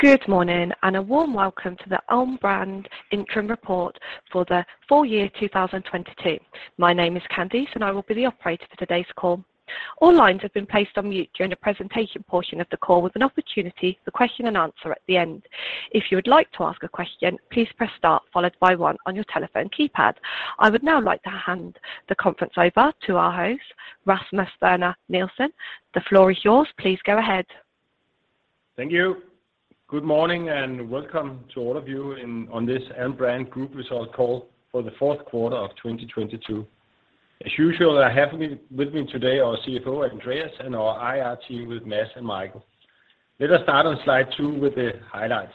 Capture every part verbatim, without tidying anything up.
Good morning, and a warm welcome to the Alm. Brand interim report for the full year two thousand twenty-two. My name is Candice, and I will be the operator for today's call. All lines have been placed on mute during the presentation portion of the call, with an opportunity for question and answer at the end. If you would like to ask a question, please press star followed by one on your telephone keypad. I would now like to hand the conference over to our host, Rasmus Werner Nielsen. The floor is yours. Please go ahead. Thank you. Good morning and welcome to all of you in, on this Alm. Brand Group result call for the fourth quarter of twenty twenty-two. As usual, I have with me today our C F O, Andreas, and our I R team with Mads and Michael. Let us start on slide two with the highlights.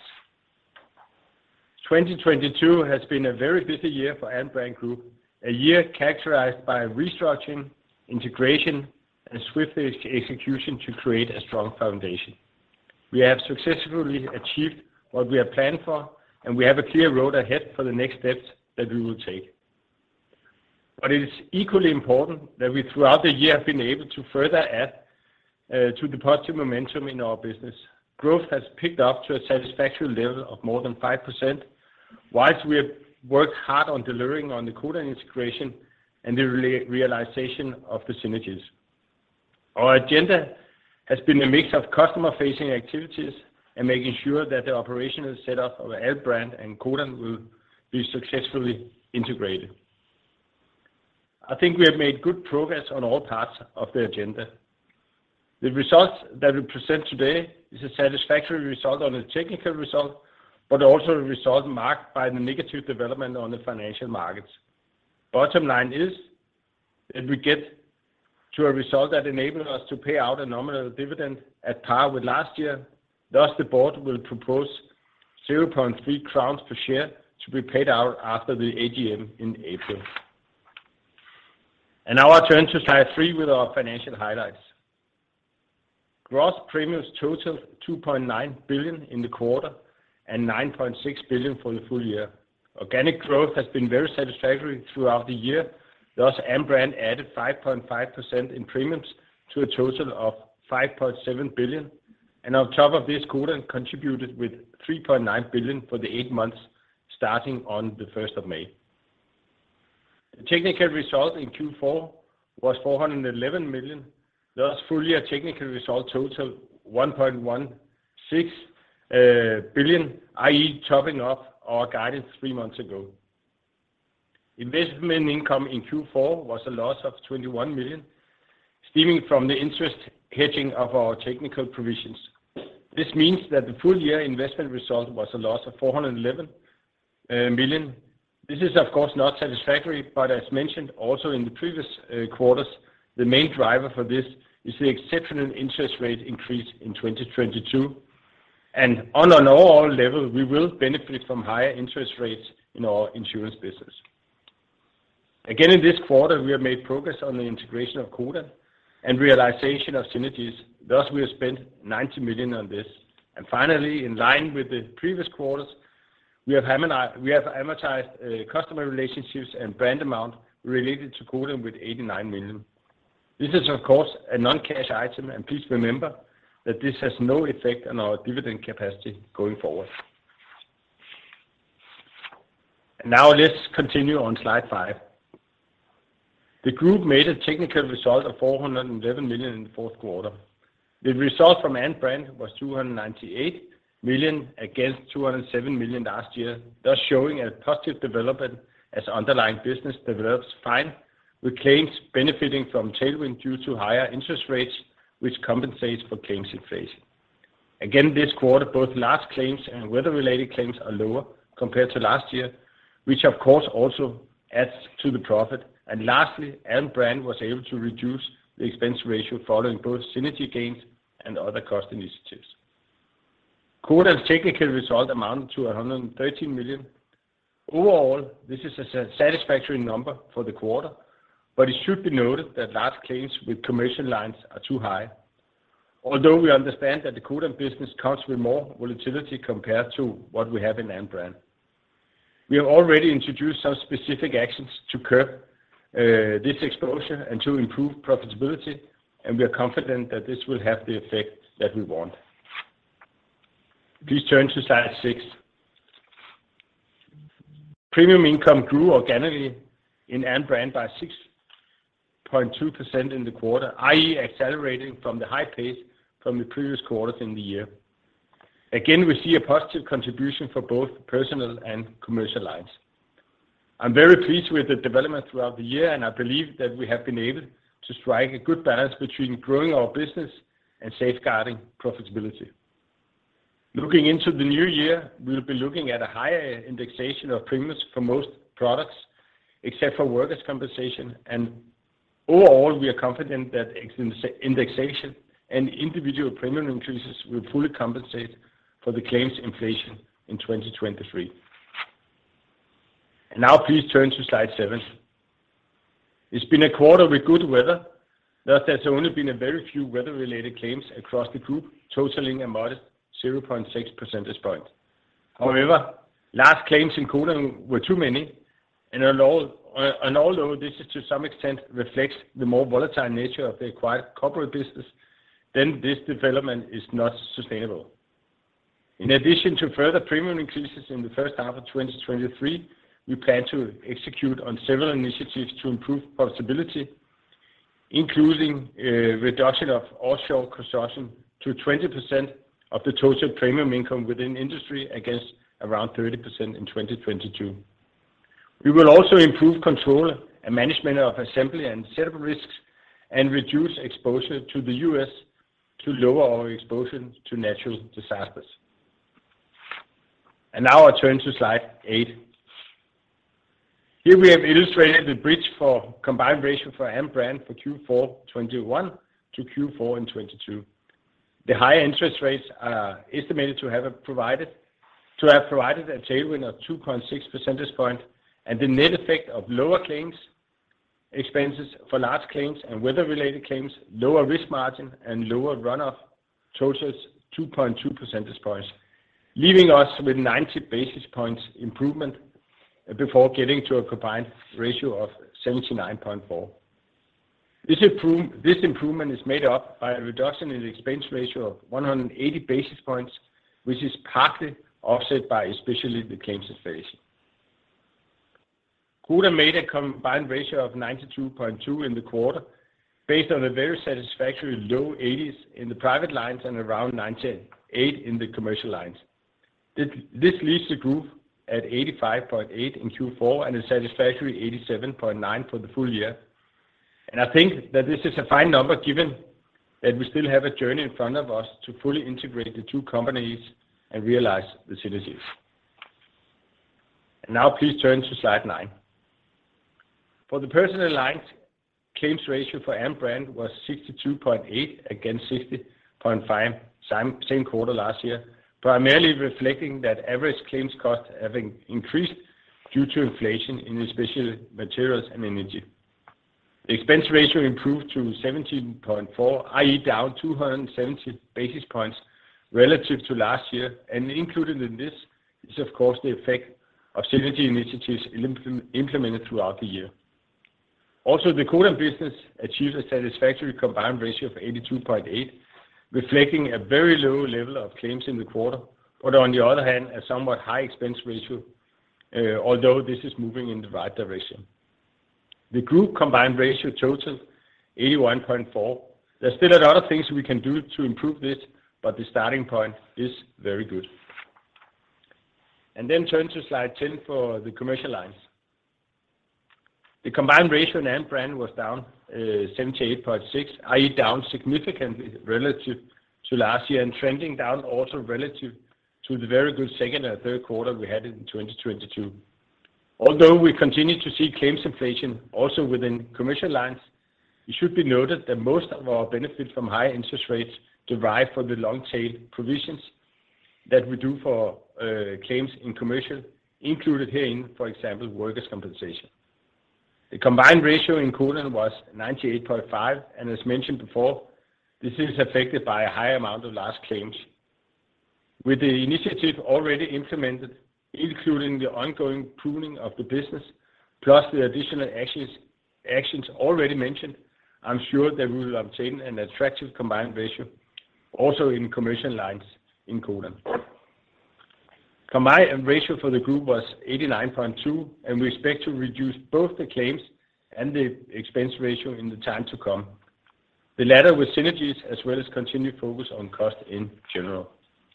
twenty twenty-two has been a very busy year for Alm. Brand Group, a year characterized by restructuring, integration, and swift execution to create a strong foundation. We have successfully achieved what we have planned for, and we have a clear road ahead for the next steps that we will take. But it is equally important that we throughout the year have been able to further add uh, to the positive momentum in our business. Growth has picked up to a satisfactory level of more than five percent, whilst we have worked hard on delivering on the Codan integration and the re- realization of the synergies. Our agenda has been a mix of customer-facing activities and making sure that the operational setup of Alm. Brand and Codan will be successfully integrated. I think we have made good progress on all parts of the agenda. The results that we present today is a satisfactory result on the technical result, but also a result marked by the negative development on the financial markets. Bottom line is that we get to a result that enables us to pay out a nominal dividend at par with last year. Thus, the board will propose zero point three crowns per share to be paid out after the A G M in April. And now I turn to slide three with our financial highlights. Gross premiums total two point nine billion in the quarter and nine point six billion for the full year. Organic growth has been very satisfactory throughout the year. Thus, Alm. Brand added five point five percent in premiums to a total of five point seven billion, and on top of this, Codan contributed with three point nine billion for the eight months starting on the first of May. The technical result in Q four was four hundred eleven million, thus full year technical result total one point one six uh, billion, that is topping up our guidance three months ago. Investment income in Q four was a loss of twenty-one million, stemming from the interest hedging of our technical provisions. This means that the full year investment result was a loss of four hundred eleven million. This is of course not satisfactory, but as mentioned also in the previous uh, quarters, the main driver for this is the exceptional interest rate increase in twenty twenty-two. And on an overall level, we will benefit from higher interest rates in our insurance business. Again, in this quarter, we have made progress on the integration of Codan and realization of synergies. Thus, we have spent ninety million on this. And finally, in line with the previous quarters, we have, we have amortized uh, customer relationships and brand amount related to Codan with eighty-nine million. This is, of course, a non-cash item, and please remember that this has no effect on our dividend capacity going forward. And now let's continue on slide five. The group made a technical result of four hundred eleven million in the fourth quarter. The result from Alm. Brand was two hundred ninety-eight million against two hundred seven million last year, thus showing a positive development as underlying business develops fine, with claims benefiting from tailwind due to higher interest rates, which compensates for claims inflation. Again, this quarter, both large claims and weather-related claims are lower compared to last year, which of course also adds to the profit. And lastly, Alm. Brand was able to reduce the expense ratio following both synergy gains and other cost initiatives. Codan's technical result amounted to one hundred thirteen million. Overall, this is a satisfactory number for the quarter, but it should be noted that large claims with commercial lines are too high. Although we understand that the Codan business comes with more volatility compared to what we have in Alm. Brand. We have already introduced some specific actions to curb uh, this exposure and to improve profitability, and we are confident that this will have the effect that we want. Please turn to slide six. Premium income grew organically in Alm. Brand by six point two percent in the quarter, that is accelerating from the high pace from the previous quarters in the year. Again, we see a positive contribution for both personal and commercial lines. I'm very pleased with the development throughout the year, and I believe that we have been able to strike a good balance between growing our business and safeguarding profitability. Looking into the new year, we'll be looking at a higher indexation of premiums for most products, except for workers' compensation, and overall, we are confident that indexation and individual premium increases will fully compensate for the claims inflation in twenty twenty-three. And now please turn to slide seven. It's been a quarter with good weather. Thus, there's only been a very few weather-related claims across the group, totaling a modest zero point six percentage point. However, large claims in Codan were too many, and although, and although this is to some extent reflects the more volatile nature of the acquired corporate business, then this development is not sustainable. In addition to further premium increases in the first half of twenty twenty-three, we plan to execute on several initiatives to improve profitability, including a reduction of offshore construction to twenty percent of the total premium income within industry against around thirty percent in twenty twenty-two. We will also improve control and management of assembly and setup risks and reduce exposure to the U S to lower our exposure to natural disasters. And now I turn to slide eight. Here we have illustrated the bridge for combined ratio for Alm. Brand for Q four twenty-one to Q four in twenty-two. The higher interest rates are estimated to have provided to have provided a tailwind of two point six percentage point, and the net effect of lower claims expenses for large claims and weather-related claims, lower risk margin, and lower runoff totals two point two percentage points, leaving us with ninety basis points improvement before getting to a combined ratio of seventy-nine point four. This, improve, this improvement is made up by a reduction in the expense ratio of one hundred eighty basis points, which is partly offset by especially the claims inflation. Codan made a combined ratio of ninety-two point two in the quarter, based on a very satisfactory low eighties in the private lines and around ninety-eight in the commercial lines. This, this leaves the group at eighty-five point eight in Q four and a satisfactory eighty-seven point nine for the full year. And I think that this is a fine number given that we still have a journey in front of us to fully integrate the two companies and realize the synergies. And now please turn to slide nine. For the personal lines, claims ratio for Alm. Brand was sixty-two point eight against sixty point five same, same quarter last year, primarily reflecting that average claims costs have increased due to inflation in especially materials and energy. The expense ratio improved to seventeen point four, that is down two hundred seventy basis points relative to last year, and included in this is of course the effect of synergy initiatives implemented throughout the year. Also, the Codan business achieved a satisfactory combined ratio of eighty-two point eight, reflecting a very low level of claims in the quarter, but on the other hand, a somewhat high expense ratio, uh, although this is moving in the right direction. The group combined ratio totaled eighty-one point four. There's still a lot of things we can do to improve this, but the starting point is very good. And then turn to slide ten for the commercial lines. The combined ratio in Alm. Brand was down uh, seventy-eight point six, that is down significantly relative to last year and trending down also relative to the very good second and third quarter we had in twenty twenty-two. Although we continue to see claims inflation also within commercial lines, it should be noted that most of our benefit from high interest rates derive from the long-tail provisions that we do for uh, claims in commercial, included herein, for example, workers' compensation. The combined ratio in Codan was ninety-eight point five, and as mentioned before, this is affected by a high amount of large claims. With the initiative already implemented, including the ongoing pruning of the business, plus the additional actions, actions already mentioned, I'm sure that we will obtain an attractive combined ratio also in commercial lines in Codan. Combined ratio for the group was eighty-nine point two, and we expect to reduce both the claims and the expense ratio in the time to come. The latter with synergies as well as continued focus on cost in general.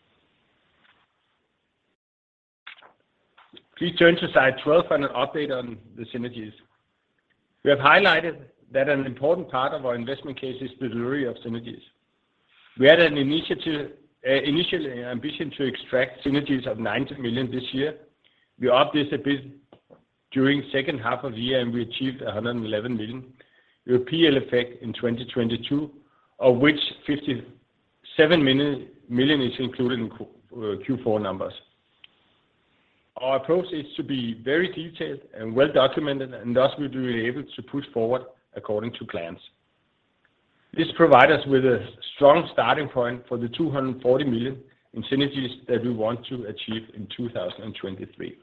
Please turn to slide twelve for an update on the synergies. We have highlighted that an important part of our investment case is the delivery of synergies. We had an initiative, uh, initial ambition to extract synergies of ninety million this year. We upped this a bit during second half of the year, and we achieved one hundred eleven million. The P L effect in twenty twenty-two, of which fifty-seven million is included in Q four numbers. Our approach is to be very detailed and well documented, and thus we'll be able to push forward according to plans. This provides us with a strong starting point for the two hundred forty million in synergies that we want to achieve in two thousand twenty-three.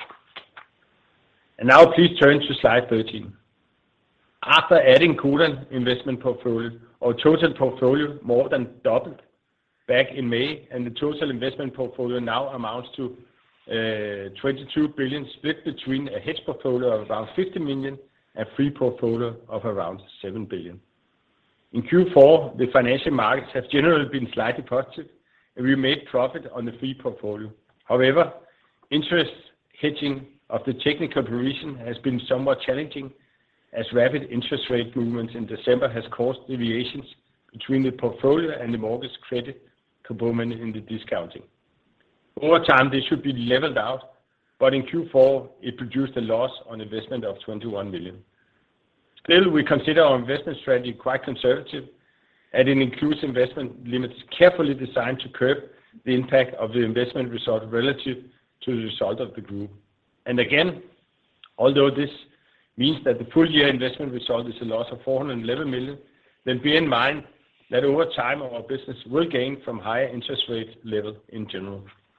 And now please turn to slide thirteen. After adding Codan investment portfolio, our total portfolio more than doubled back in May, and the total investment portfolio now amounts to uh, twenty-two billion, split between a hedge portfolio of around fifty million and free portfolio of around seven billion. In Q four, the financial markets have generally been slightly positive, and we made profit on the free portfolio. However, interest hedging of the technical provision has been somewhat challenging, as rapid interest rate movements in December has caused deviations between the portfolio and the mortgage credit component in the discounting. Over time, this should be leveled out, but in Q four, it produced a loss on investment of twenty-one million. Still, we consider our investment strategy quite conservative, and it includes investment limits carefully designed to curb the impact of the investment result relative to the result of the group. And again, although this means that the full year investment result is a loss of four hundred eleven million, then bear in mind that over time our business will gain from higher interest rate level in general.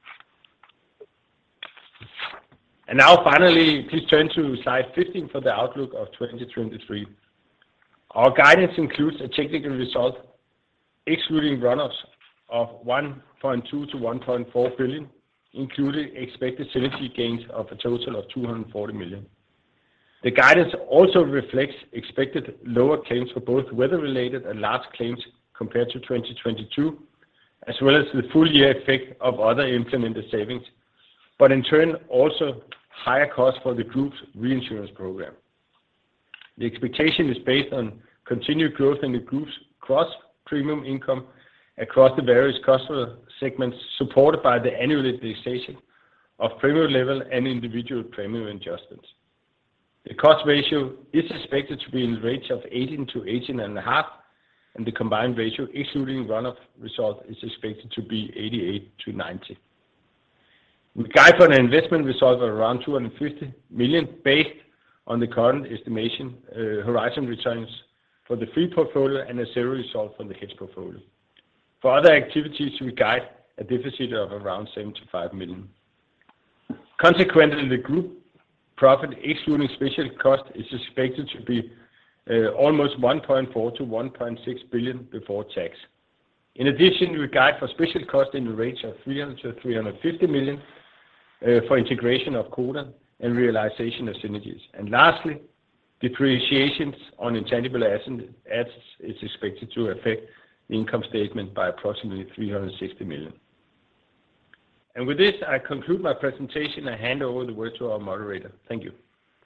And now finally, please turn to slide fifteen for the outlook of twenty twenty-three. Our guidance includes a technical result, excluding runoffs, of one point two to one point four billion, including expected synergy gains of a total of two hundred forty million. The guidance also reflects expected lower claims for both weather-related and large claims compared to twenty twenty-two, as well as the full year effect of other implemented savings, but in turn also higher costs for the group's reinsurance program. The expectation is based on continued growth in the group's gross premium income across the various customer segments, supported by the annualization of premium level and individual premium adjustments. The cost ratio is expected to be in the range of eighteen to eighteen point five, and the combined ratio, excluding runoff result, is expected to be eighty-eight to ninety. We guide for an investment result of around two hundred fifty million based on the current estimation uh, horizon returns for the free portfolio and a zero result for the hedge portfolio. For other activities, we guide a deficit of around seventy-five million. Consequently, the group profit, excluding special cost, is expected to be uh, almost one point four to one point six billion before tax. In addition, we guide for special cost in the range of three hundred to three hundred fifty million uh, for integration of Codan and realization of synergies. And lastly, depreciations on intangible assets is expected to affect the income statement by approximately three hundred sixty million. And with this, I conclude my presentation and hand over the word to our moderator. Thank you.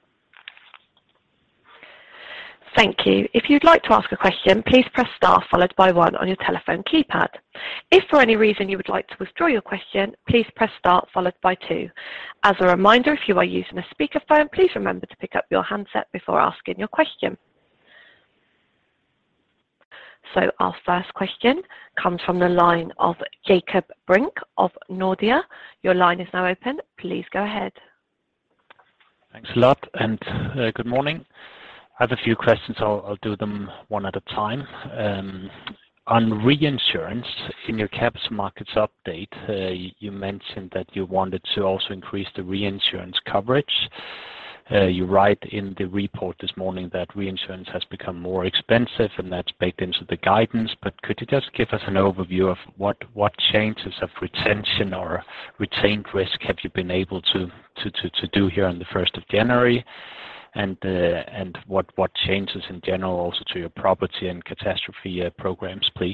Thank you. If you'd like to ask a question, please press star followed by one on your telephone keypad. If for any reason you would like to withdraw your question, please press star followed by two. As a reminder, if you are using a speakerphone, please remember to pick up your handset before asking your question. So our first question comes from the line of Jakob Brink of Nordea. Your line is now open. Please go ahead. Thanks a lot, and uh, good morning. I have a few questions. I'll, I'll do them one at a time. Um, on reinsurance, in your capital markets update, uh, you mentioned that you wanted to also increase the reinsurance coverage. Uh, you write in the report this morning that reinsurance has become more expensive, and that's baked into the guidance. But could you just give us an overview of what, what changes of retention or retained risk have you been able to, to, to, to do here on the first of January? And uh, and what, what changes in general also to your property and catastrophe uh, programs, please?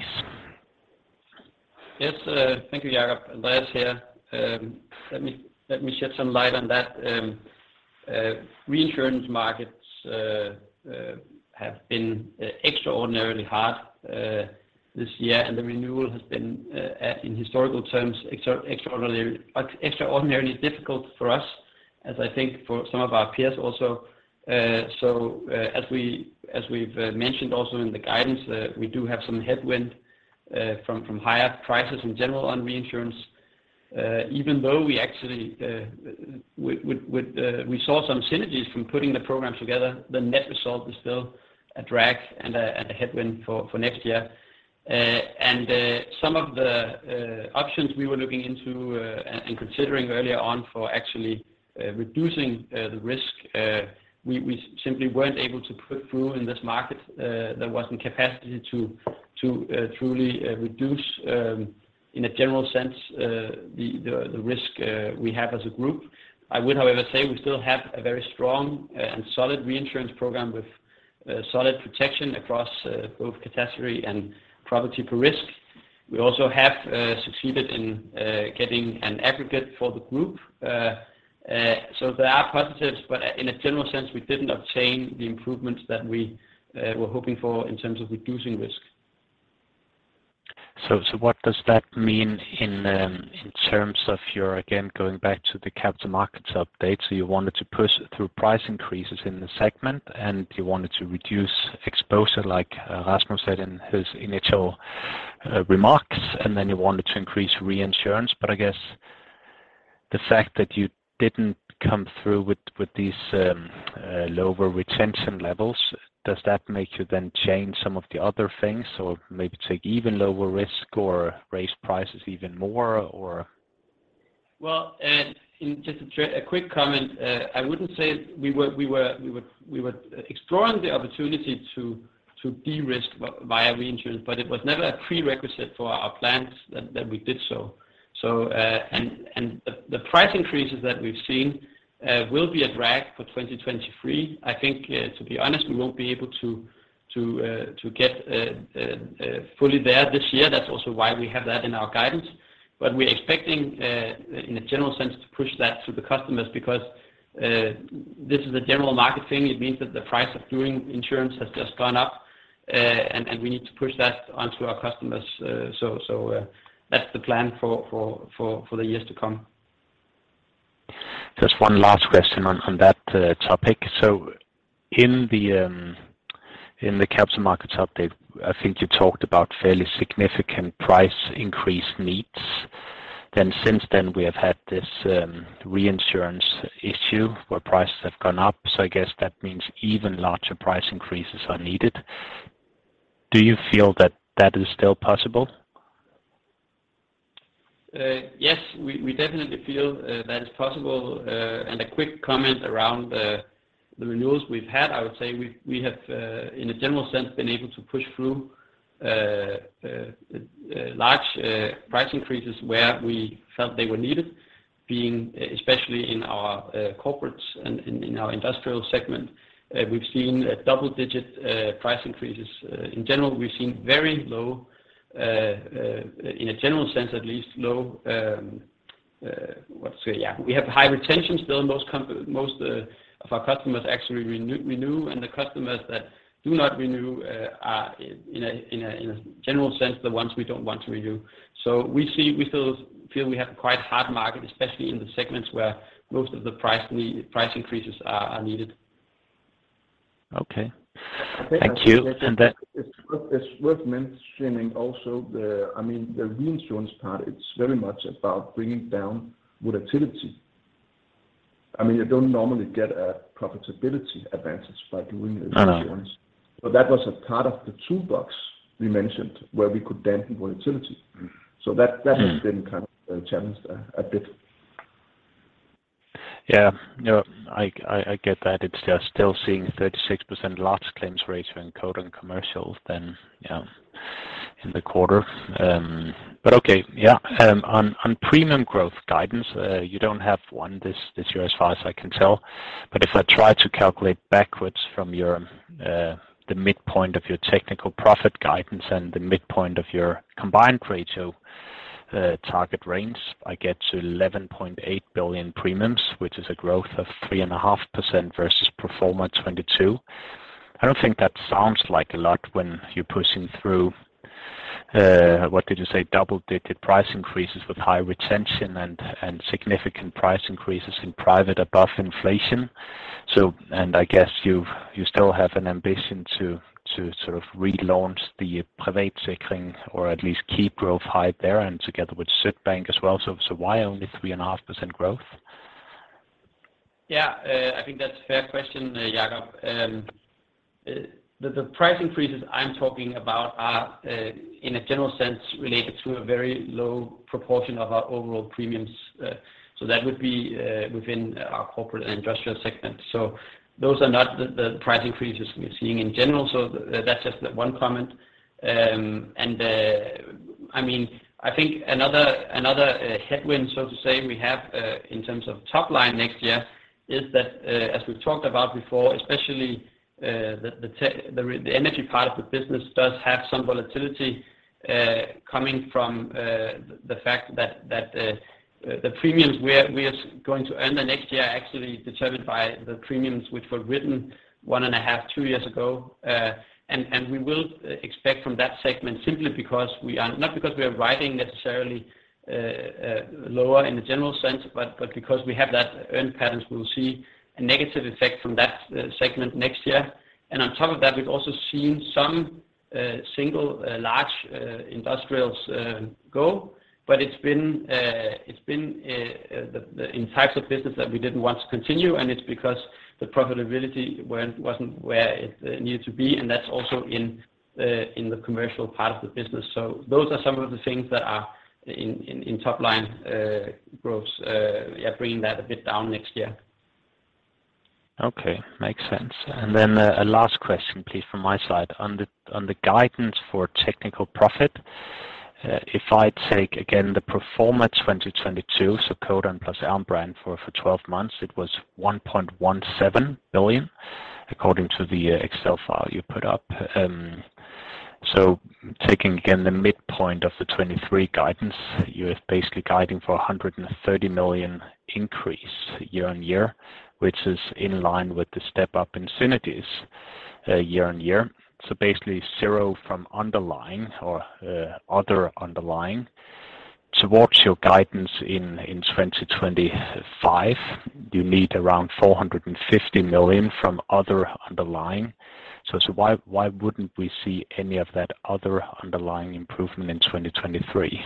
Yes, uh, thank you, Jacob. Andreas here. Um, let me let me shed some light on that. Um, uh, reinsurance markets uh, uh, have been uh, extraordinarily hard uh, this year, and the renewal has been, uh, at, in historical terms, extra, extraordinarily extraordinarily difficult for us, as I think for some of our peers also. Uh, so, uh, as we as we've uh, mentioned also in the guidance, uh, we do have some headwind uh, from from higher prices in general on reinsurance. Uh, even though we actually uh, we, we, we, uh, we saw some synergies from putting the programs together, the net result is still a drag and a, and a headwind for, for next year. Uh, and uh, some of the uh, options we were looking into uh, and, and considering earlier on for actually uh, reducing uh, the risk, uh, we, we simply weren't able to put through in this market. Uh, there wasn't capacity to to uh, truly uh, reduce, um, in a general sense, uh, the, the the risk uh, we have as a group. I would, however, say we still have a very strong uh, and solid reinsurance program with uh, solid protection across uh, both catastrophe and property per risk. We also have uh, succeeded in uh, getting an aggregate for the group. Uh, uh, so there are positives, but in a general sense, we didn't obtain the improvements that we uh, were hoping for in terms of reducing risk. So, so what does that mean in um, in terms of your, again, going back to the capital markets update? So you wanted to push through price increases in the segment, and you wanted to reduce exposure, like uh, Rasmus said in his initial uh, remarks, and then you wanted to increase reinsurance. But I guess the fact that you didn't come through with with these um, uh, lower retention levels, does that make you then change some of the other things, or maybe take even lower risk, or raise prices even more, or? Well, uh, in just a, a quick comment, uh, I wouldn't say we were we were we were we were exploring the opportunity to to de-risk via reinsurance, but it was never a prerequisite for our plans that, that we did so. So uh, and and the, the price increases that we've seen Uh, will be a drag for twenty twenty-three. I think, uh, to be honest, we won't be able to to uh, to get uh, uh, uh, fully there this year. That's also why we have that in our guidance. But we're expecting, uh, in a general sense, to push that to the customers, because uh, this is a general market thing. It means that the price of doing insurance has just gone up, uh, and and we need to push that onto our customers. Uh, so so uh, that's the plan for for for for the years to come. Just one last question on, on that uh, topic. So in the um, in the capital markets update, I think you talked about fairly significant price increase needs. Then since then we have had this um, reinsurance issue where prices have gone up. So I guess that means even larger price increases are needed. Do you feel that that is still possible? Uh, yes, we, we definitely feel uh, that is possible. Uh, and a quick comment around uh, the renewals we've had, I would say we we have, uh, in a general sense, been able to push through uh, uh, uh, large uh, price increases where we felt they were needed, being especially in our uh, corporates and in, in our industrial segment. Uh, we've seen uh, double-digit uh, price increases. Uh, in general, we've seen very low Uh, uh, in a general sense, at least, low. Um, uh, what's uh, yeah, we have high retention still. Most comp- most uh, of our customers actually renew, renew, and the customers that do not renew uh, are, in a, in a in a general sense, the ones we don't want to renew. So we see we still feel we have a quite hard market, especially in the segments where most of the price need, price increases are, are needed. Okay. Okay, Thank you. And that it's, it's worth mentioning also the, I mean, the reinsurance part. It's very much about bringing down volatility. I mean, you don't normally get a profitability advantage by doing reinsurance. No, no. So that was a part of the toolbox we mentioned, where we could dampen volatility. So that that mm. has been kind of challenged a, a bit. Yeah. No, I I get that. It's just still seeing thirty-six percent large claims ratio in Codan and commercial than, yeah, in the quarter. Um, But okay, yeah. Um, On on premium growth guidance, uh, you don't have one this this year as far as I can tell. But if I try to calculate backwards from your uh, the midpoint of your technical profit guidance and the midpoint of your combined ratio Uh, target range, I get to eleven point eight billion premiums, which is a growth of three point five percent versus pro forma twenty-two. I don't think that sounds like a lot when you're pushing through, uh, what did you say, double-digit price increases with high retention and, and significant price increases in private above inflation. So, and I guess you you still have an ambition to to sort of relaunch the Privatsikring, or at least keep growth high there, and together with Sydbank as well. So, so why only three point five percent growth? Yeah, uh, I think that's a fair question, uh, Jacob. Um, uh, the, the price increases I'm talking about are, uh, in a general sense, related to a very low proportion of our overall premiums. Uh, so that would be uh, within our corporate and industrial segment. So those are not the, the price increases we're seeing in general. So th- that's just one comment. Um, and uh, I mean, I think another another uh, headwind, so to say, we have uh, in terms of top line next year is that, uh, as we've talked about before, especially uh, the the, te- the the energy part of the business does have some volatility uh, coming from uh, the fact that that uh, the premiums we're we are going to earn the next year are actually determined by the premiums which were written one and a half, two years ago. Uh, and, and we will expect from that segment, simply because we are, not because we are writing necessarily uh, uh, lower in the general sense, but, but because we have that earned patterns, we will see a negative effect from that uh, segment next year. And on top of that, we've also seen some uh, single uh, large uh, industrials uh, go. But it's been uh, it's been uh, the, the, in types of business that we didn't want to continue, and it's because the profitability weren't, wasn't where it uh, needed to be, and that's also in uh, in the commercial part of the business. So those are some of the things that are in in, in top line uh, growth, uh, yeah, bringing that a bit down next year. Okay, makes sense. And then uh, a last question, please, from my side on the on the guidance for technical profit. Uh, if I take again the pro forma twenty twenty-two, so Codan plus Alm. Brand for, for twelve months, it was one point one seven billion, according to the uh, Excel file you put up. Um, so taking again the midpoint of the twenty-three guidance, you're basically guiding for one hundred thirty million increase year on year, which is in line with the step up in synergies uh, year on year. So basically zero from underlying or uh, other underlying towards your guidance in, in twenty twenty-five. You need around four hundred fifty million from other underlying. So, so why why wouldn't we see any of that other underlying improvement in twenty twenty-three?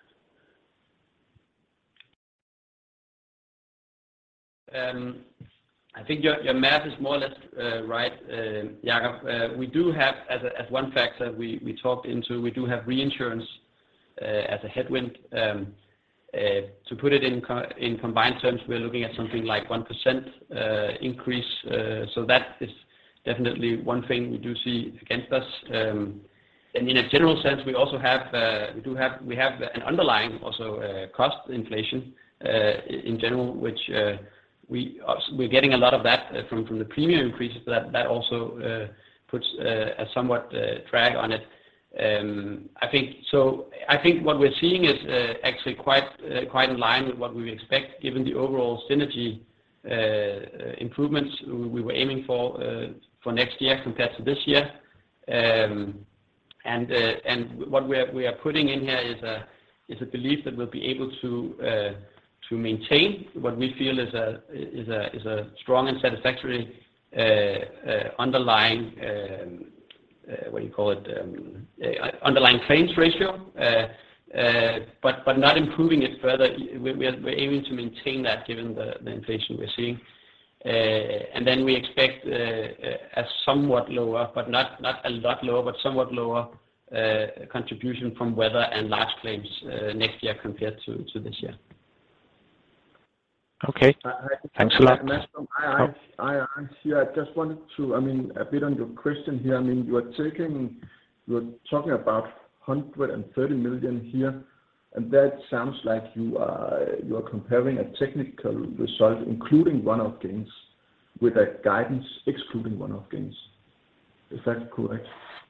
Um, I think your, your math is more or less uh, right, uh, Jacob. Uh, we do have, as, a, as one factor we, we talked into, we do have reinsurance uh, as a headwind. Um, uh, to put it in, co- in combined terms, we're looking at something like one percent uh, increase. Uh, so that is definitely one thing we do see against us. Um, and in a general sense, we also have, uh, we do have, we have an underlying also uh, cost inflation uh, in general, which uh, We, we're getting a lot of that uh, from, from the premium increases. That that also uh, puts uh, a somewhat uh, drag on it. Um, I think so. I think what we're seeing is uh, actually quite uh, quite in line with what we expect, given the overall synergy uh, improvements we were aiming for uh, for next year compared to this year. Um, and uh, and what we are we are putting in here is a is a belief that we'll be able to. Uh, to maintain what we feel is a is a is a strong and satisfactory uh, uh, underlying um, uh, what do you call it um, uh, underlying claims ratio, uh, uh, but but not improving it further. We're, we're aiming to maintain that given the, the inflation we're seeing, uh, and then we expect uh, a somewhat lower, but not not a lot lower, but somewhat lower uh, contribution from weather and large claims uh, next year compared to to this year. Okay. I, I, Thanks a lot. Mads from I I, I, here, I just wanted to, I mean, a bit on your question here. I mean, you are taking, you are talking about one hundred thirty million here, and that sounds like you are you are comparing a technical result, including one-off gains, with a guidance excluding one-off gains. Is that correct?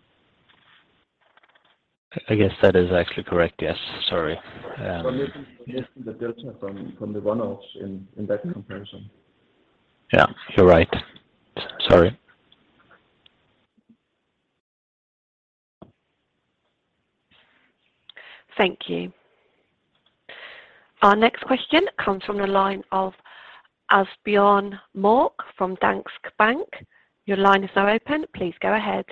I guess that is actually correct, yes. Sorry. Um, Or missing, missing the delta from, from the one-offs in, in that comparison. Yeah, you're right. Sorry. Thank you. Our next question comes from the line of Asbjørn Mørk from Danske Bank. Your line is now open. Please go ahead.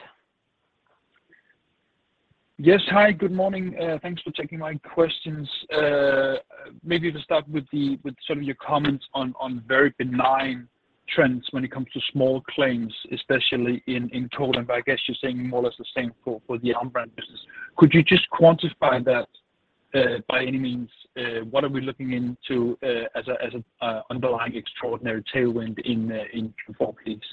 Yes. Hi, good morning. Uh, thanks for taking my questions. Uh, maybe to start with the with sort of your comments on, on very benign trends when it comes to small claims, especially in, in Codan, but I guess you're saying more or less the same for, for the Alm. Brand business. Could you just quantify that uh, by any means? Uh, what are we looking into uh, as a as a uh, underlying extraordinary tailwind in uh, in Q four, please?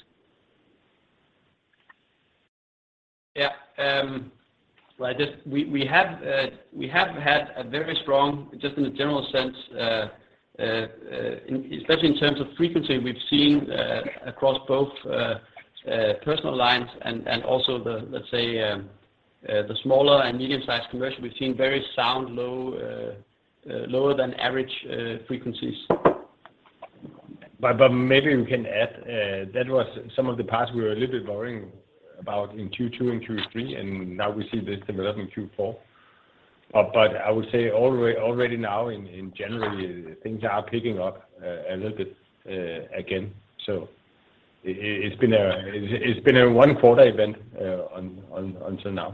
Yeah. Um, well, just we we have uh, we have had a very strong, just in a general sense, uh, uh, uh, in, especially in terms of frequency, we've seen uh, across both uh, uh, personal lines and and also the, let's say, um, uh, the smaller and medium-sized commercial. We've seen very sound, low, uh, uh, lower than average uh, frequencies. But, but maybe we can add uh, that was some of the parts we were a little bit worrying about in Q two and Q three, and now we see this development in Q four. But, but I would say already already now in, in January things are picking up uh, a little bit uh, again. So it, it's been a it's, it's been a one quarter event uh, on, on until now.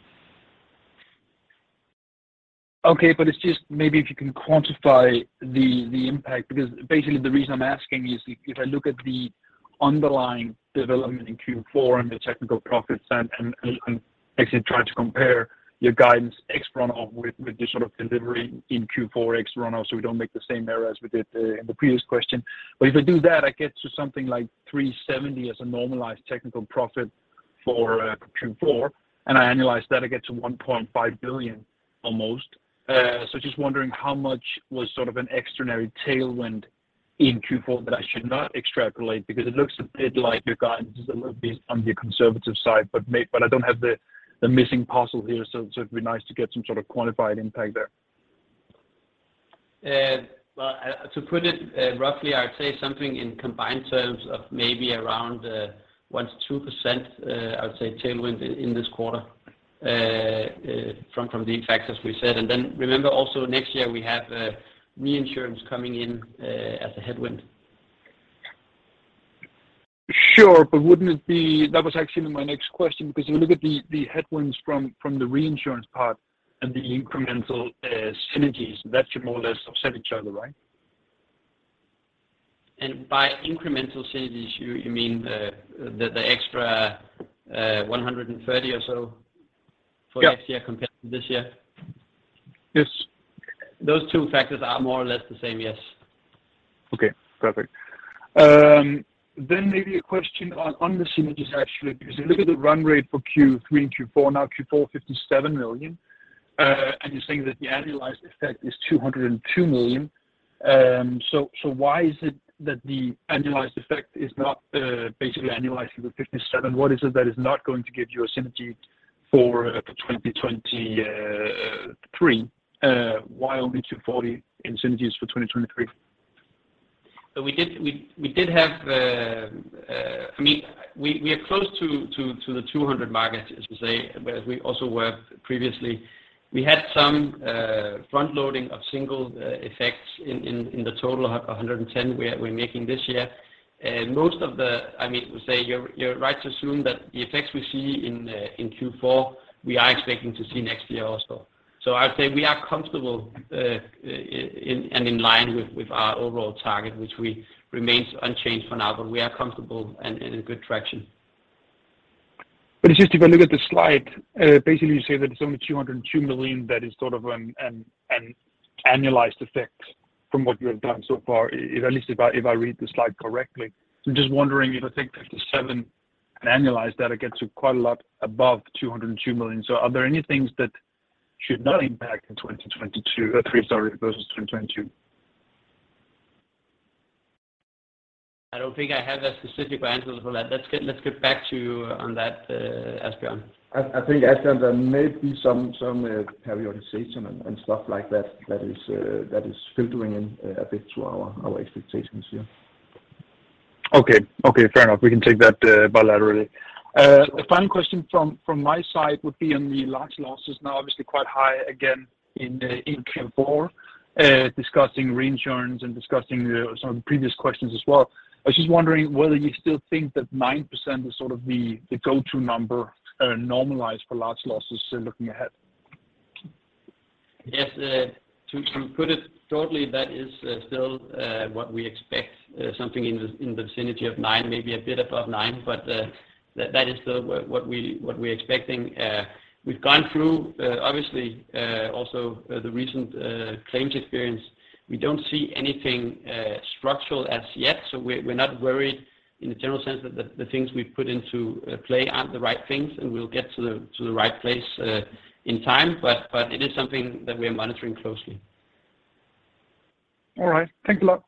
Okay, but it's just maybe if you can quantify the the impact, because basically the reason I'm asking is if I look at the underlying development in Q four and the technical profits and, and, and actually try to compare your guidance ex runoff with, with the sort of delivery in Q four ex runoff, so we don't make the same error as we did uh, in the previous question. But if I do that, I get to something like three seventy as a normalized technical profit for uh, Q four, and I annualize that, I get to one point five billion almost. Uh, so just wondering how much was sort of an extraordinary tailwind in Q four that I should not extrapolate, because it looks a bit like your guidance is a little bit on the conservative side, but may, but I don't have the, the missing puzzle here, so, so it'd be nice to get some sort of quantified impact there. Uh, well, uh, to put it uh, roughly, I'd say something in combined terms of maybe around uh, one to two percent. Uh, I would say tailwind in, in this quarter uh, uh, from from the factors we said, and then remember also next year we have. Uh, reinsurance coming in uh, as a headwind. Sure, but wouldn't it be, that was actually my next question, because if you look at the, the headwinds from, from the reinsurance part and the incremental uh, synergies, that should more or less offset each other, right? And by incremental synergies, you, you mean uh, the, the extra uh, one hundred thirty or so for yeah. next year compared to this year? Yes. Those two factors are more or less the same, yes. Okay, perfect. Um, then maybe a question on, on the synergies actually, because you look at the run rate for Q three and Q four, now Q four fifty-seven million, uh, and you're saying that the annualized effect is two hundred two million. Um, so, so why is it that the annualized effect is not uh, basically annualizing the fifty-seven? What is it that is not going to give you a synergy for, uh, for twenty twenty-three? Uh, why only two forty in synergies for twenty twenty-three? So we did we we did have. Uh, uh, I mean, we, we are close to, to, to the two hundred mark, as you say, as we also were previously. We had some uh, front loading of single uh, effects in, in, in the total of one hundred ten we're we're making this year. Uh, most of the, I mean, we say you're you're right to assume that the effects we see in uh, in Q four we are expecting to see next year also. So I'd say we are comfortable uh, in, and in line with, with our overall target, which we remains unchanged for now, but we are comfortable and, and in good traction. But it's just if I look at the slide, uh, basically you say that it's only two hundred two million that is sort of an, an, an annualized effect from what you have done so far, if at least if I if I read the slide correctly. So I'm just wondering if I take fifty-seven and annualize that, I get to quite a lot above two hundred two million. So are there any things that should not impact in twenty twenty-two, uh, three, sorry, versus twenty twenty-two? I don't think I have a specific answer for that. Let's get let's get back to you on that, uh, Asbjørn. I, I think Asbjørn, there may be some some uh, periodization and, and stuff like that that is uh, that is filtering in uh, a bit to our our expectations here. Okay. Okay, fair enough. We can take that uh, bilaterally. Uh, the final question from, from my side would be on the large losses. Now, obviously quite high again in uh, in Q four, uh, discussing reinsurance and discussing uh, some of the previous questions as well. I was just wondering whether you still think that nine percent is sort of the, the go-to number uh, normalized for large losses uh, looking ahead. Yes, uh, to, to put it shortly, that is uh, still uh, what we expect, uh, something in the, in the vicinity of nine, maybe a bit above nine, but uh, that, that is still what, we, what we're expecting. Uh, we've gone through, uh, obviously, uh, also uh, the recent uh, claims experience. We don't see anything uh, structural as yet, so we're, we're not worried in the general sense that the, the things we put into uh, play aren't the right things, and we'll get to the to the right place uh, in time. But but it is something that we're monitoring closely. All right. Thanks a lot.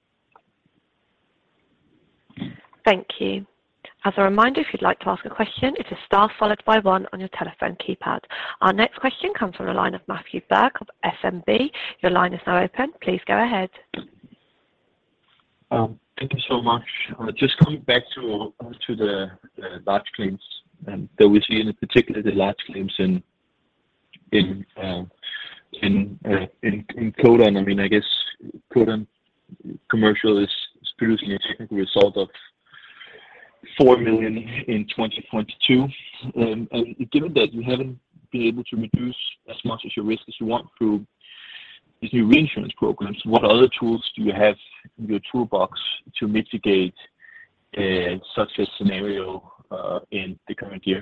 Thank you. As a reminder, if you'd like to ask a question, it is star followed by one on your telephone keypad. Our next question comes from the line of Matthew Berg of S M B. Your line is now open. Please go ahead. Um, thank you so much. Uh, just coming back to uh, to the uh, large claims, and that we see in particular the large claims in in uh, in, uh, in in Codan. I mean, I guess Codan Commercial is, is producing a technical result of four million in twenty twenty-two, um, and given that you haven't been able to reduce as much as your risk as you want through these new reinsurance programs, what other tools do you have in your toolbox to mitigate uh, such a scenario uh, in the current year?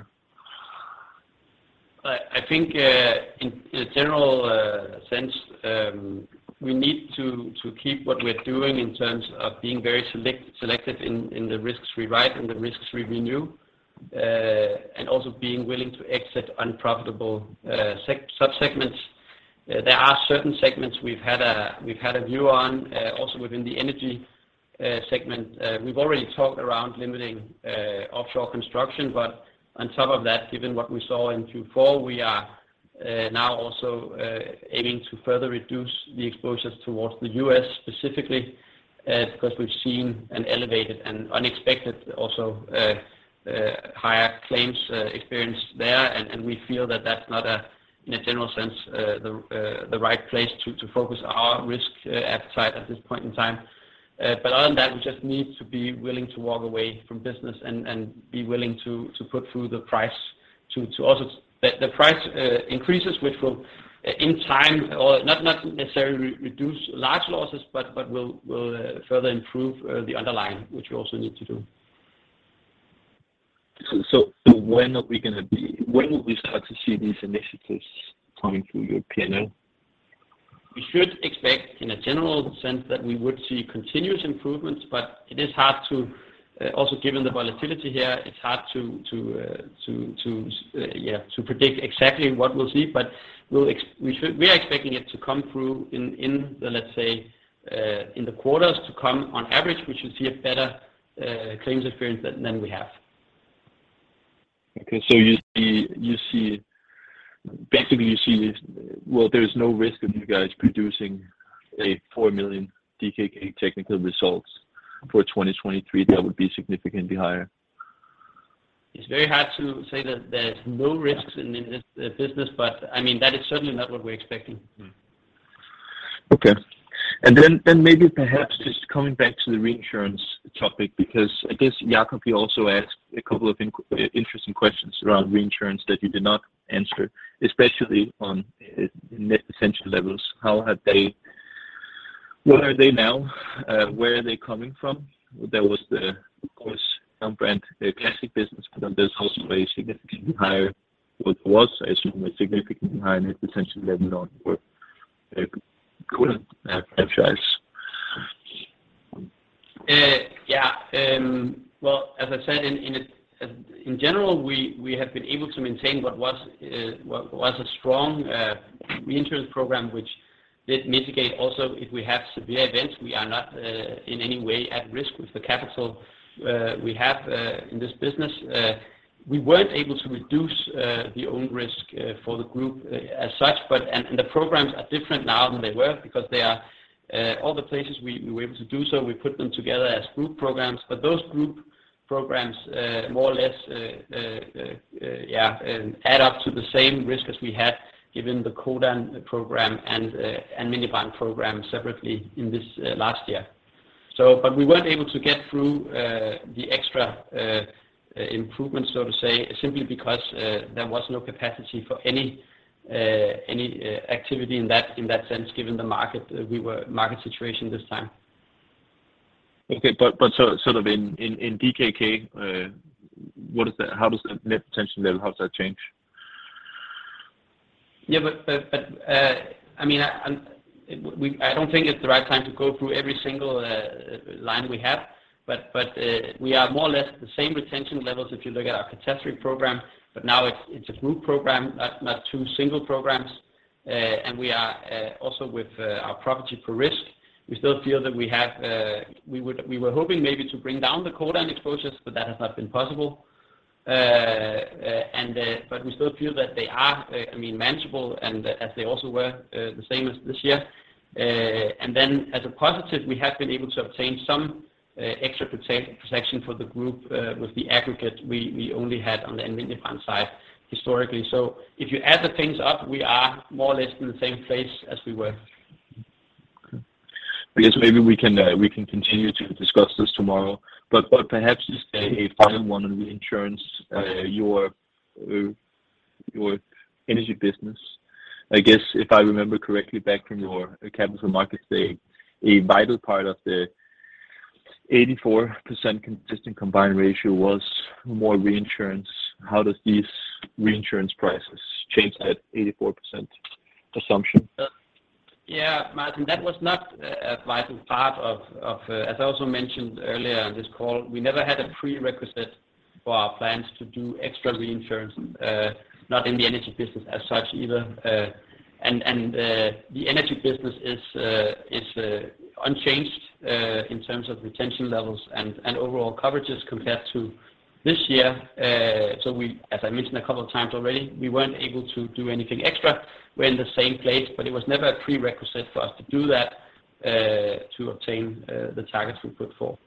I, I think uh, in, in a general uh, sense, um, we need to, to keep what we're doing in terms of being very select, selective in, in the risks we write and the risks we renew, uh, and also being willing to exit unprofitable uh, sec- subsegments. Uh, there are certain segments we've had a we've had a view on, uh, also within the energy uh, segment. Uh, we've already talked around limiting uh, offshore construction, but on top of that, given what we saw in Q four, we are Uh, now also uh, aiming to further reduce the exposures towards the U S specifically, uh, because we've seen an elevated and unexpected also uh, uh, higher claims uh, experience there, and, and we feel that that's not a, in a general sense, uh, the uh, the right place to, to focus our risk uh, appetite at this point in time. Uh, but other than that, we just need to be willing to walk away from business and, and be willing to, to put through the price to, to also that the price uh, increases, which will, uh, in time, or not not necessarily re- reduce large losses, but but will will uh, further improve uh, the underlying, which we also need to do. So, so, so when are we going to be? When will we start to see these initiatives coming through your P and L? We should expect, in a general sense, that we would see continuous improvements, but it is hard to. Uh, also, given the volatility here, it's hard to to uh, to to uh, yeah to predict exactly what we'll see. But we'll ex- we should we are expecting it to come through in in the let's say uh, in the quarters to come. On average, we should see a better uh, claims experience than, than we have. Okay, so you see you see basically you see well, there's no risk of you guys producing a four million D K K technical results for twenty twenty-three. That would be significantly higher. It's very hard to say that there's no risks in, in this uh, business, but I mean that is certainly not what we're expecting. Okay, and then then maybe perhaps just coming back to the reinsurance topic, because I guess Jakob, you also asked a couple of in- interesting questions around reinsurance that you did not answer, especially on uh, net retention levels. How have they? What are they now? Uh, where are they coming from? There was the, of course, Alm. Brand uh, classic business, but then there's also a significantly higher, what was, I assume, a significantly higher net retention level on your uh, Codan uh, franchise. Uh, yeah. Um, well, as I said, in in, a, in general, we, we have been able to maintain what was uh, what was a strong uh, reinsurance program, which did mitigate also if we have severe events. We are not uh, in any way at risk with the capital uh, we have uh, in this business. Uh, we weren't able to reduce uh, the own risk uh, for the group uh, as such, but and, and the programs are different now than they were because they are uh, all the places we, we were able to do so. We put them together as group programs, but those group programs uh, more or less uh, uh, uh, yeah uh, add up to the same risk as we had given the Codan program and uh, and Minibrand program separately in this uh, last year. So, but we weren't able to get through uh, the extra uh, improvements, so to say, simply because uh, there was no capacity for any uh, any uh, activity in that in that sense, given the market uh, we were market situation this time. Okay, but but so sort of in in in D K K, uh, what is that? How does the net retention level? How does that change? Yeah, but but, but uh, I mean, I, I'm, we I don't think it's the right time to go through every single uh, line we have. But but uh, we are more or less the same retention levels if you look at our catastrophe program. But now it's it's a group program, not not two single programs. Uh, and we are uh, also with uh, our property per risk. We still feel that we have uh, we would we were hoping maybe to bring down the Codan exposures, but that has not been possible. Uh, uh, and uh, but we still feel that they are, uh, I mean, manageable, and uh, as they also were uh, the same as this year. Uh, and then, as a positive, we have been able to obtain some uh, extra prote- protection for the group uh, with the aggregate we, we only had on the Minibrand side historically. So, if you add the things up, we are more or less in the same place as we were. I guess maybe we can uh, we can continue to discuss this tomorrow. But but perhaps just a, a final one on reinsurance. Uh, your uh, your energy business. I guess if I remember correctly, back from your capital markets day, a vital part of the eighty-four percent consistent combined ratio was more reinsurance. How does these reinsurance prices change that eighty-four percent assumption? Uh, Yeah, Martin, that was not a vital part of, of uh, as I also mentioned earlier on this call, we never had a prerequisite for our plans to do extra reinsurance, uh, not in the energy business as such either. Uh, and and uh, the energy business is uh, is uh, unchanged uh, in terms of retention levels and, and overall coverages compared to this year. Uh, so we, as I mentioned a couple of times already, we weren't able to do anything extra. We're in the same place, but it was never a prerequisite for us to do that uh, to obtain uh, the targets we put forward.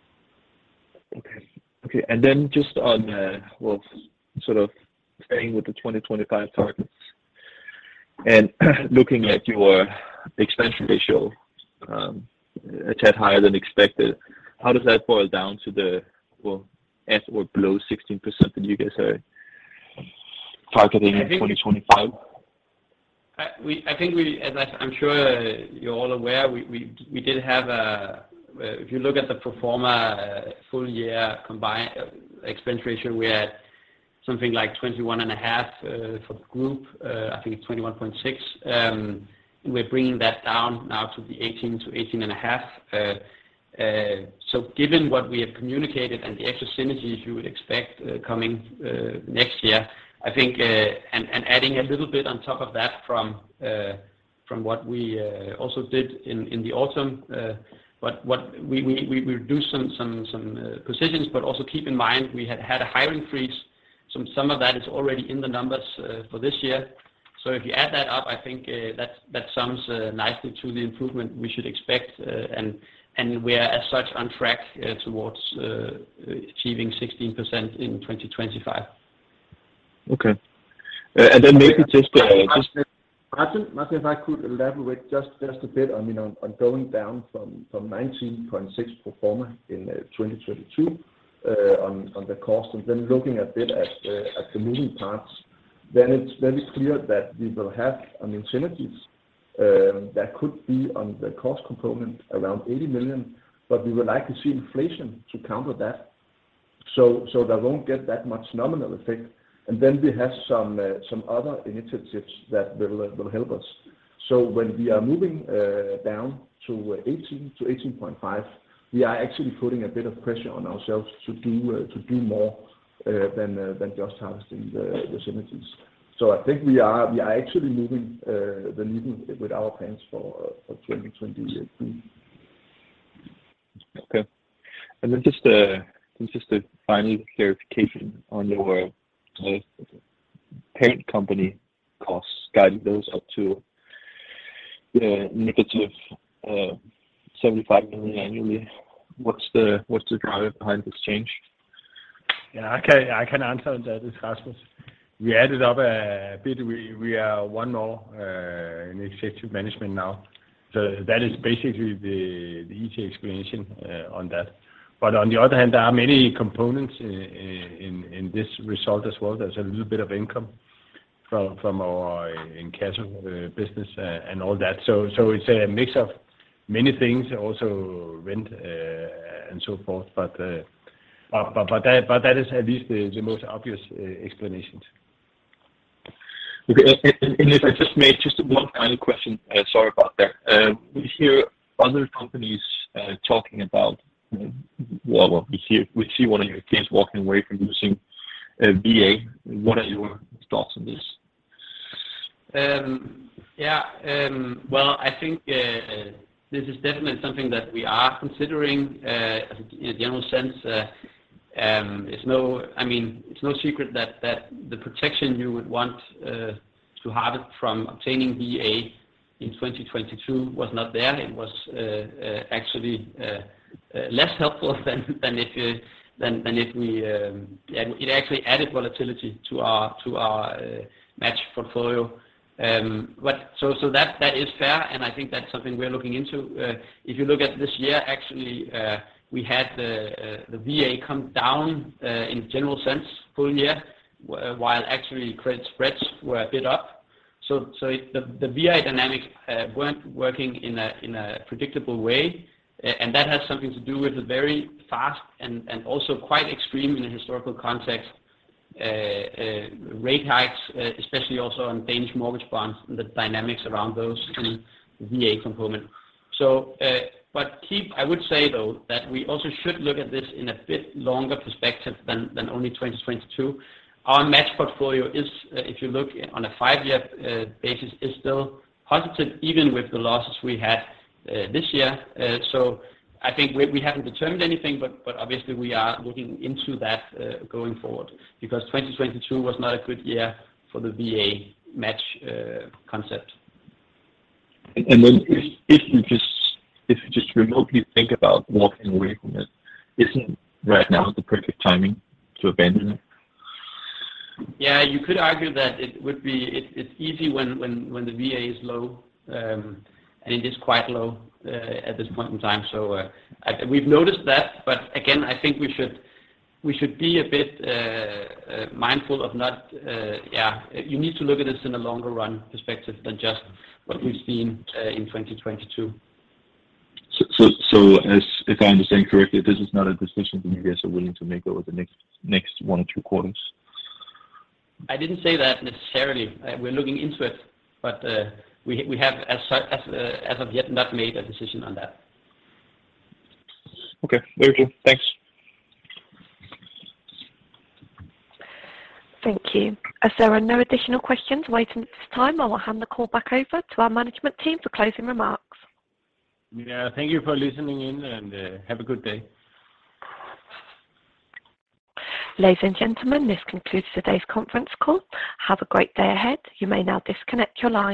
Okay. Okay. And then just on, uh, well, sort of staying with the twenty twenty-five targets and looking at your expense ratio um, a tad higher than expected, how does that boil down to the, well, at or below sixteen percent that you guys are targeting in twenty twenty-five? I, we, I think we, as I, I'm sure you're all aware, we, we, we did have a, if you look at the pro forma uh, full year combined uh, expense ratio, we're at something like twenty-one and a half uh, for the group. Uh, I think it's twenty-one point six. Um, and we're bringing that down now to the eighteen to eighteen and a half. Uh, uh, so given what we have communicated and the extra synergies you would expect uh, coming uh, next year, I think, uh, and, and adding a little bit on top of that from uh, from what we uh, also did in, in the autumn, uh, but what we, we, we reduced some some some uh, positions, but also keep in mind we had had a hiring freeze. Some some of that is already in the numbers uh, for this year. So if you add that up, I think uh, that that sums uh, nicely to the improvement we should expect, uh, and and we are as such on track uh, towards uh, achieving sixteen percent in twenty twenty-five. Okay. Uh, and then maybe just, uh, just Martin, Martin, if I could elaborate just, just a bit, I mean, on, on going down from, from nineteen point six pro forma in uh, twenty twenty-two uh, on, on the cost, and then looking a bit at, uh, at the moving parts, then it's very clear that we will have, I mean, synergies um, that could be on the cost component around eighty million, but we would like to see inflation to counter that. So, so that won't get that much nominal effect. And then we have some uh, some other initiatives that will uh, will help us. So when we are moving uh, down to eighteen to eighteen point five, we are actually putting a bit of pressure on ourselves to do to do more than than just harvesting the the synergies. So I think we are we are actually moving the needle with our plans for for twenty twenty-two. Okay. And then just a just a final clarification on your uh, parent company costs, guiding those up to uh, negative uh, seventy-five million annually. What's the what's the driver behind this change? Yeah, I can I can answer that. It's Rasmus. We added up a bit. We we are one more uh, in executive management now, so that is basically the the easy explanation uh, on that. But on the other hand, there are many components in in, in this result as well. There's a little bit of income from from our Inkasso uh, business uh, and all that. So so it's a mix of many things, also rent uh, and so forth. But uh, but but but that but that is at least the, the most obvious uh, explanations. Okay, and, and if I just made just one final question, uh, sorry about that. Uh, we hear other companies uh, talking about. Uh, well, well, we hear we see one of your peers walking away from using uh, V A. What are your thoughts on this? Um, yeah, um, well, I think uh, this is definitely something that we are considering uh, in a general sense. Uh, um, it's no, I mean, it's no secret that, that the protection you would want uh, to harvest from obtaining V A in twenty twenty-two was not there. It was uh, uh, actually uh, uh, less helpful than than if you, than than if we. Um, yeah, it actually added volatility to our to our uh, match portfolio. Um, but so so that that is fair, and I think that's something we're looking into. Uh, if you look at this year, actually, uh, we had the uh, the V A come down uh, in general sense full year, w- while actually credit spreads were a bit up. So so it, the the V A dynamics uh, weren't working in a in a predictable way, uh, and that has something to do with the very fast and and also quite extreme in a historical context. Uh, uh, rate hikes, uh, especially also on Danish mortgage bonds and the dynamics around those in the V A component. So, uh, but keep, I would say though, that we also should look at this in a bit longer perspective than, than only twenty twenty-two. Our match portfolio is, uh, if you look on a five-year uh, basis, is still positive, even with the losses we had uh, this year. Uh, so, I think we, we haven't determined anything, but, but obviously we are looking into that uh, going forward, because twenty twenty-two was not a good year for the V A match uh, concept. And, and then if, if you just if you just remotely think about walking away from it, isn't right now the perfect timing to abandon it? Yeah, you could argue that it would be it, it's easy when, when, when the V A is low, um, and it is quite low. Uh, at this point in time, so uh, I, we've noticed that. But again, I think we should we should be a bit uh, uh, mindful of not. Uh, yeah, you need to look at this in a longer run perspective than just what we've seen uh, in twenty twenty-two. So, so, so, as if I understand correctly, this is not a decision that you guys are willing to make over the next next one or two quarters. I didn't say that necessarily. Uh, we're looking into it, but. Uh, We we have as as uh, as of yet not made a decision on that. Okay, very good. Thanks. Thank you. As there are no additional questions waiting at this time, I will hand the call back over to our management team for closing remarks. Yeah, thank you for listening in, and uh, have a good day. Ladies and gentlemen, this concludes today's conference call. Have a great day ahead. You may now disconnect your line.